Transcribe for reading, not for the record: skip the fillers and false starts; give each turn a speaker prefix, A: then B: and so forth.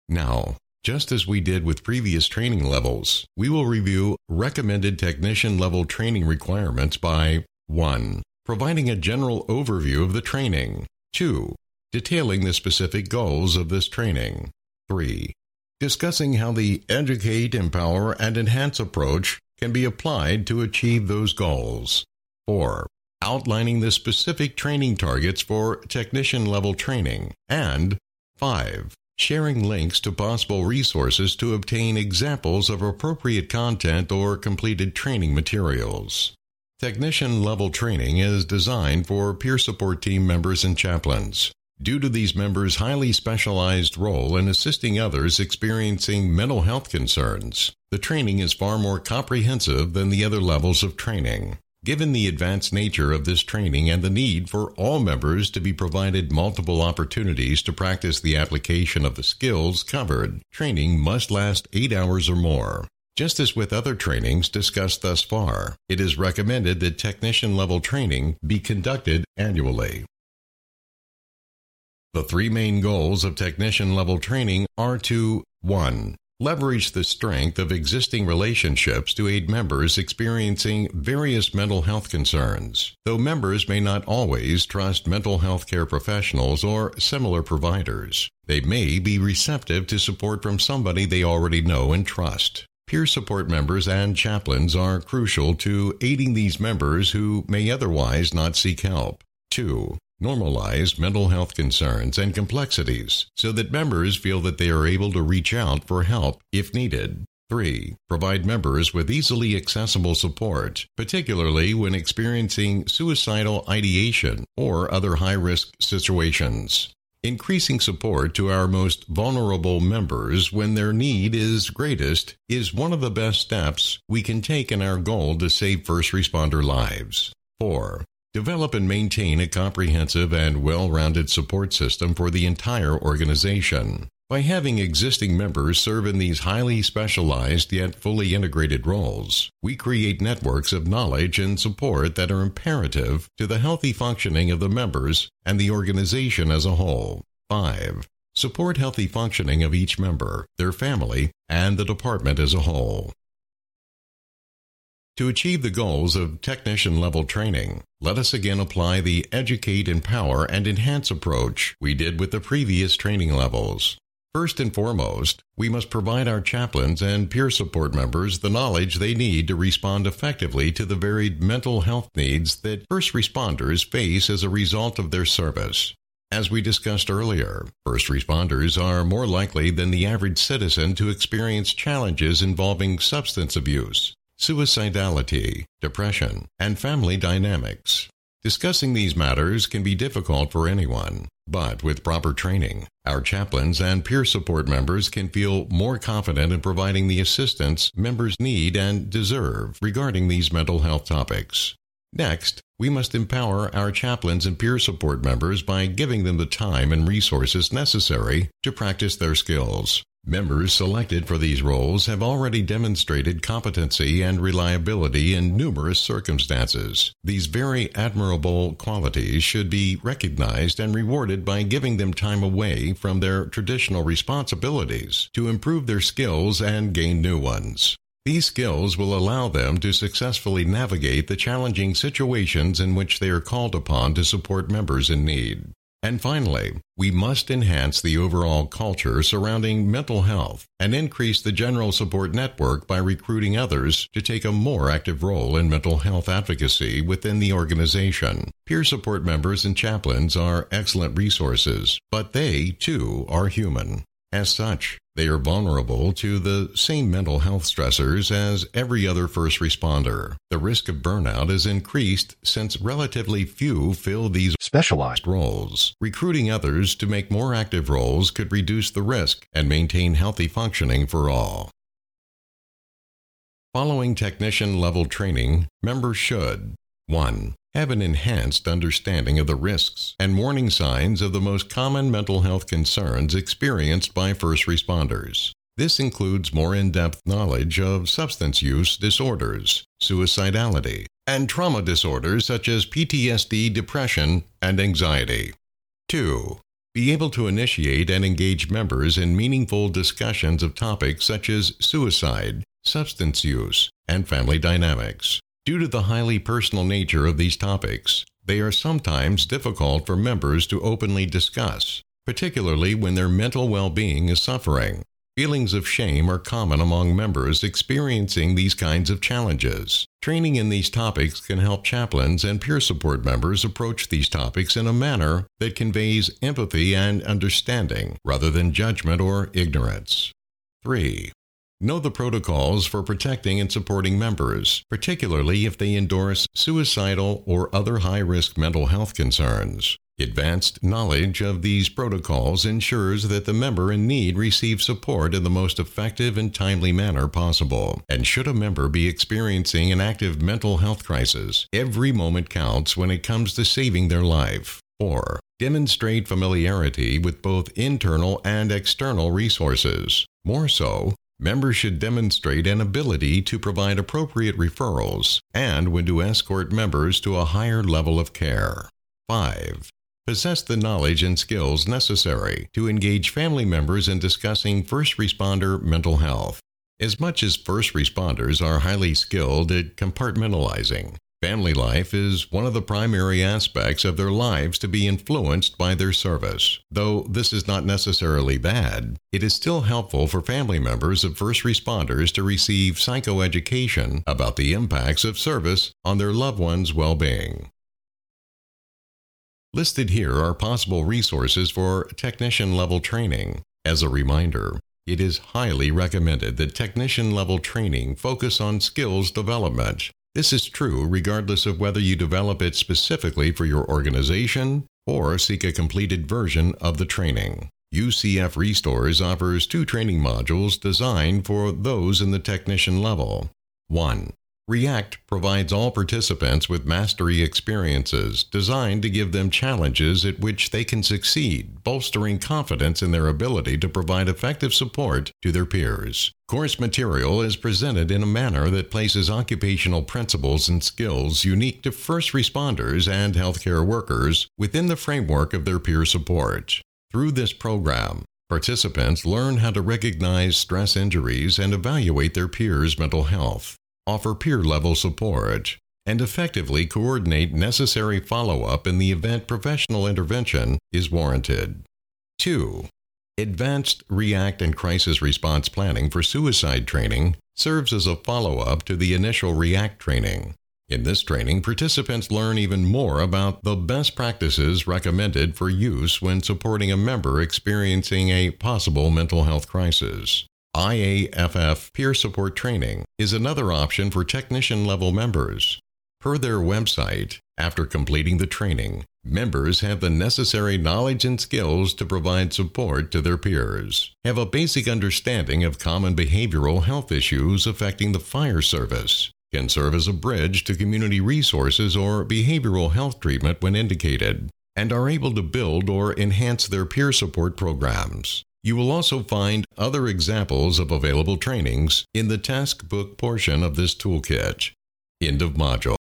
A: Now, just as we did with previous training levels, we will review recommended technician level training requirements by 1. Providing a general overview of the training. 2. Detailing the specific goals of this training. 3. Discussing how the educate, empower, and enhance approach can be applied to achieve those goals. 4. Outlining the specific training targets for technician level training. And 5. Sharing links to possible resources to obtain examples of appropriate content or completed training materials. Technician level training is designed for peer support team members and chaplains. Due to these members' highly specialized role in assisting others experiencing mental health concerns, the training is far more comprehensive than the other levels of training. Given the advanced nature of this training and the need for all members to be provided multiple opportunities to practice the application of the skills covered, training must last 8 hours or more. Just as with other trainings discussed thus far, it is recommended that technician-level training be conducted annually. The 3 main goals of technician-level training are to 1. Leverage the strength of existing relationships to aid members experiencing various mental health concerns, though members may not always trust mental health care professionals or similar providers. They may be receptive to support from somebody they already know and trust. Peer support members and chaplains are crucial to aiding these members who may otherwise not seek help. 2. Normalize mental health concerns and complexities so that members feel that they are able to reach out for help if needed. 3. Provide members with easily accessible support, particularly when experiencing suicidal ideation or other high-risk situations. Increasing support to our most vulnerable members when their need is greatest is one of the best steps we can take in our goal to save first responder lives. 4. Develop and maintain a comprehensive and well-rounded support system for the entire organization. By having existing members serve in these highly specialized yet fully integrated roles, we create networks of knowledge and support that are imperative to the healthy functioning of the members and the organization as a whole. 5. Support healthy functioning of each member, their family, and the department as a whole. To achieve the goals of technician-level training, let us again apply the educate, empower, and enhance approach we did with the previous training levels. First and foremost, we must provide our chaplains and peer support members the knowledge they need to respond effectively to the varied mental health needs that first responders face as a result of their service. As we discussed earlier, first responders are more likely than the average citizen to experience challenges involving substance abuse, suicidality, depression, and family dynamics. Discussing these matters can be difficult for anyone, but with proper training, our chaplains and peer support members can feel more confident in providing the assistance members need and deserve regarding these mental health topics. Next, we must empower our chaplains and peer support members by giving them the time and resources necessary to practice their skills. Members selected for these roles have already demonstrated competency and reliability in numerous circumstances. These very admirable qualities should be recognized and rewarded by giving them time away from their traditional responsibilities to improve their skills and gain new ones. These skills will allow them to successfully navigate the challenging situations in which they are called upon to support members in need. And finally, we must enhance the overall culture surrounding mental health and increase the general support network by recruiting others to take a more active role in mental health advocacy within the organization. Peer support members and chaplains are excellent resources, but they, too, are human. As such, they are vulnerable to the same mental health stressors as every other first responder. The risk of burnout is increased since relatively few fill these specialized roles. Recruiting others to make more active roles could reduce the risk and maintain healthy functioning for all. Following technician-level training, members should 1. Have an enhanced understanding of the risks and warning signs of the most common mental health concerns experienced by first responders. This includes more in-depth knowledge of substance use disorders, suicidality, and trauma disorders such as PTSD, depression, and anxiety. 2. Be able to initiate and engage members in meaningful discussions of topics such as suicide, substance use, and family dynamics. Due to the highly personal nature of these topics, they are sometimes difficult for members to openly discuss, particularly when their mental well-being is suffering. Feelings of shame are common among members experiencing these kinds of challenges. Training in these topics can help chaplains and peer support members approach these topics in a manner that conveys empathy and understanding rather than judgment or ignorance. 3. Know the protocols for protecting and supporting members, particularly if they endorse suicidal or other high-risk mental health concerns. Advanced knowledge of these protocols ensures that the member in need receives support in the most effective and timely manner possible. And should a member be experiencing an active mental health crisis, every moment counts when it comes to saving their life. 4. Demonstrate familiarity with both internal and external resources. More so, members should demonstrate an ability to provide appropriate referrals and when to escort members to a higher level of care. 5. Possess the knowledge and skills necessary to engage family members in discussing first responder mental health. As much as first responders are highly skilled at compartmentalizing, family life is one of the primary aspects of their lives to be influenced by their service. Though this is not necessarily bad, it is still helpful for family members of first responders to receive psychoeducation about the impacts of service on their loved ones' well-being. Listed here are possible resources for technician-level training. As a reminder, it is highly recommended that technician-level training focus on skills development. This is true regardless of whether you develop it specifically for your organization or seek a completed version of the training. UCF Restores offers 2 training modules designed for those in the technician level. 1. REACT provides all participants with mastery experiences designed to give them challenges at which they can succeed, bolstering confidence in their ability to provide effective support to their peers. Course material is presented in a manner that places occupational principles and skills unique to first responders and healthcare workers within the framework of their peer support. Through this program, participants learn how to recognize stress injuries and evaluate their peers' mental health, offer peer-level support, and effectively coordinate necessary follow-up in the event professional intervention is warranted. 2. Advanced REACT and Crisis Response Planning for Suicide Training serves as a follow-up to the initial REACT training. In this training, participants learn even more about the best practices recommended for use when supporting a member experiencing a possible mental health crisis. IAFF Peer Support Training is another option for technician-level members. Per their website, after completing the training, members have the necessary knowledge and skills to provide support to their peers, have a basic understanding of common behavioral health issues affecting the fire service, can serve as a bridge to community resources or behavioral health treatment when indicated, and are able to build or enhance their peer support programs. You will also find other examples of available trainings in the task book portion of this toolkit. End of module.